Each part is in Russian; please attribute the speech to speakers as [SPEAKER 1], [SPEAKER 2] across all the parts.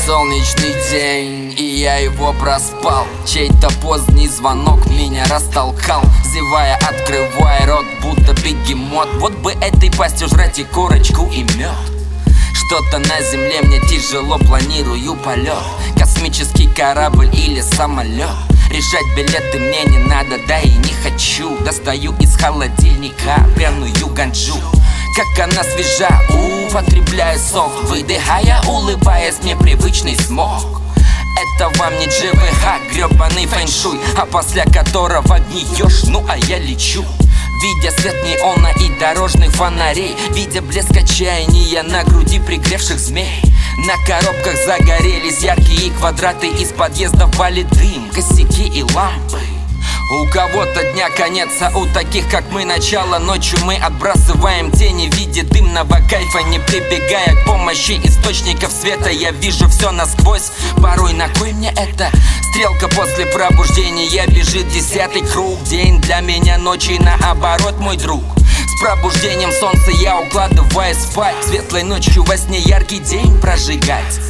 [SPEAKER 1] солнечный день, и я его проспал. Чей-то поздний звонок меня растолкал. Зевая, открывая рот, будто бегемот. Вот бы этой пастью жрать и корочку, и мед. Что-то на земле мне тяжело, планирую полет. Космический корабль или самолет. Решать билеты мне не надо, да и не хочу. Достаю из холодильника пряную ганджу. Как она свежа, потребляю сок, выдыхая, улыбаясь, мне привычный смог. Это вам не ЖВХ, гребаный фэншуй, а после которого гниешь, ну а я лечу. Видя свет неона и дорожных фонарей, видя блеск отчаяния на груди пригревших змей. На коробках загорелись яркие квадраты, из подъездов валит дым, косяки и лампы. У кого-то дня конец, а у таких, как мы, начало. Ночью мы отбрасываем тени в виде дымного кайфа. Не прибегая к помощи источников света, я вижу все насквозь. Порой на кой мне это? Стрелка после пробуждения бежит 10-й круг. День для меня ночи, наоборот, мой друг. С пробуждением солнца я укладываюсь спать. Светлой ночью во сне яркий день прожигать.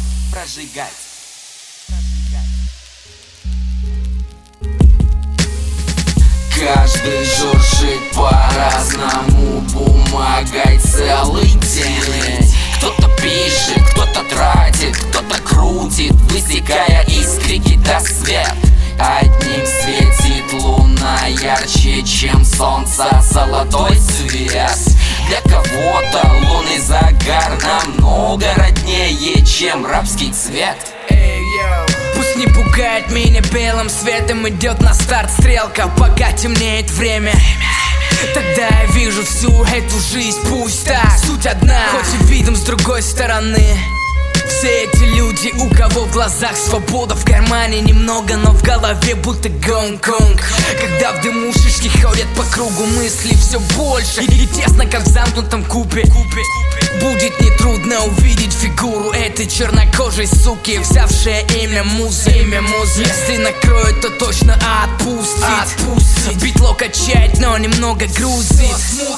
[SPEAKER 1] Каждый жужжит по-разному бумагой целый день. Кто-то пишет, кто-то тратит, кто-то крутит, высекая искрики до свет. Одним светит луна ярче, чем солнце, золотой цвет. Для кого-то лунный загар намного роднее, чем рабский цвет.
[SPEAKER 2] Пусть не пугает меня белым светом, идет на старт стрелка, пока темнеет время. Тогда я вижу всю эту жизнь, пусть так, суть одна, хоть и видим с другой стороны. Все эти люди, у кого в глазах свобода, в кармане немного, но в голове будто Гонконг. Когда в дыму шишки ходят по кругу, мысли все больше и тесно, как в замкнутом кубе. Будет нетрудно увидеть фигуру этой чернокожей суки, взявшая имя Музы. Если накроет, то точно отпустит. Битло качает, но немного грузит.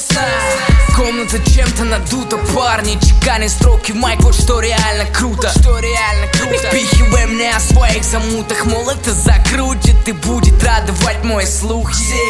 [SPEAKER 2] Комната чем-то надута, парни чеканят строки в майк, вот что реально круто. Не впихивай меня о своих замутах, мол, это закрутит и будет радовать мой слух.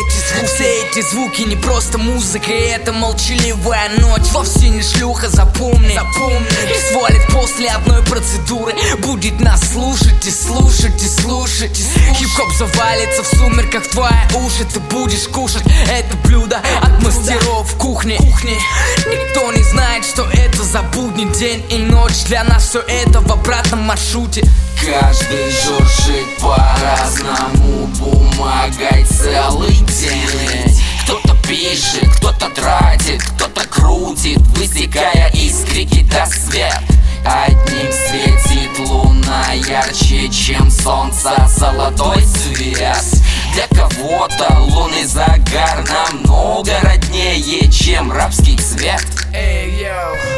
[SPEAKER 2] Все эти звуки не просто музыка, и это молчаливая ночь вовсе не шлюха, запомни. И свалит после одной процедуры, будет нас слушать и слушать и слушать. Хип-хоп завалится в сумерках в твои уши, ты будешь кушать это блюдо от мастеров в кухне. Никто не знает, что это за будний день и ночь. Для нас все это в обратном маршруте.
[SPEAKER 1] Каждый жужжит по-разному бумагой целый день. Кто-то пишет, кто-то тратит, кто-то крутит, высекая искрики до свет. Одним светит луна ярче, чем солнце, золотой цвет. Для кого-то лунный загар намного роднее, чем рабский цвет.